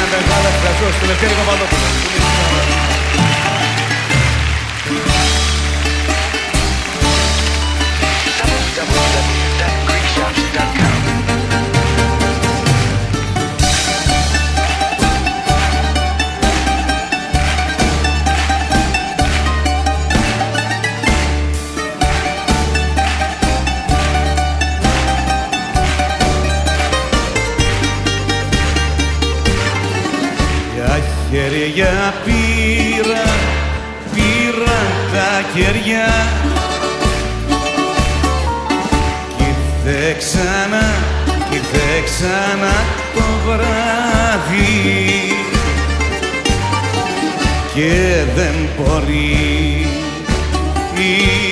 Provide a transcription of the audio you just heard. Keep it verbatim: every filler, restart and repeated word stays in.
μεγάλο ευχαριστώ στον Ελευθέρη Παπαδόπουλο. Χέρια πήρα, πήρα τα χέρια κι ήρθε ξανά, κι ήρθε ξανά το βράδυ και δεν μπορεί